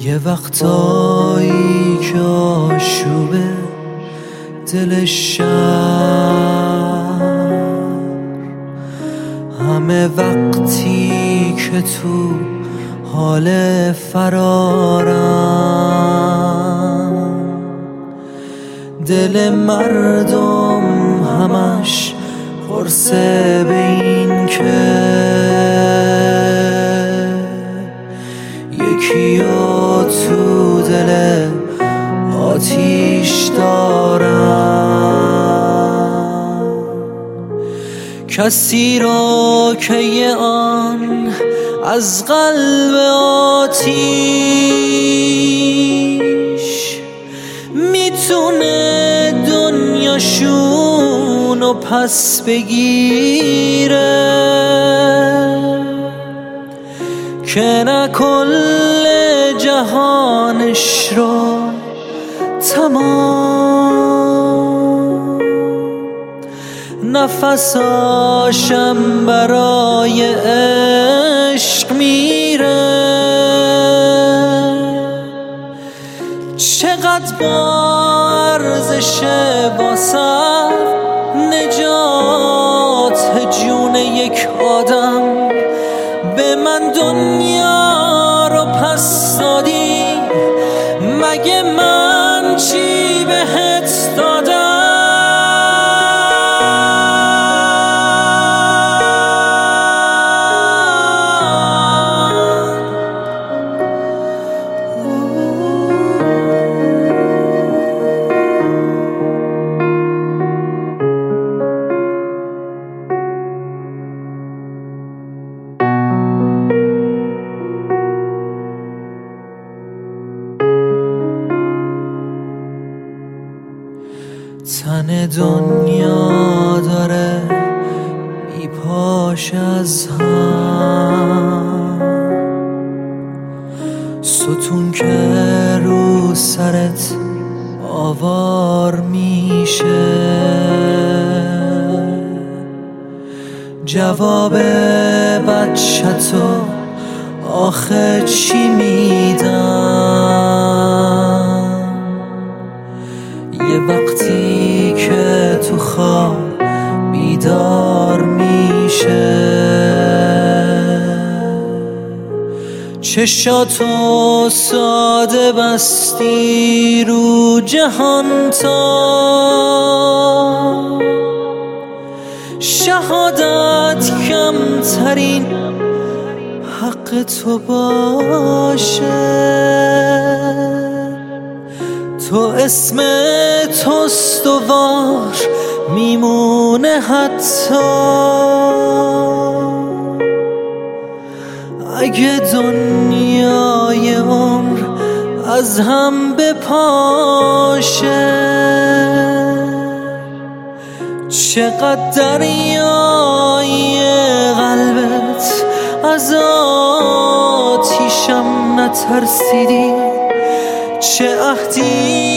یه وقتایی که آشوبه دل شهر، همه وقتی که تو حال فرارم، دل مردم همش قرصه به این که یکیو تو دل آتیش دارم، کسی را که یه آن از قلب آتیش میتونه دنیاشونو پس بگیره، که نه کل جهانش رو تمام نفساشم برای عشق میره. چقدر با ارزشه واسه نجات جون یک آدم، به من دنیا رو پس دادی، مگه من چی بهت دادم؟ تن دنیا داره میپاش از هم، ستون که رو سرت آوار میشه، جواب بچه‌تو آخه چی میدم؟ یه وقتی که تو خواب بیدار میشه، چشاتو ساده بستی رو جهان تا شهادت کمترین حق تو باشه. تو اسم تو استوار میمونه حتی اگه دنیای عمر از هم بپاشه. چقدر دریای قلبت از آتیشم نترسیدی، چه عهدی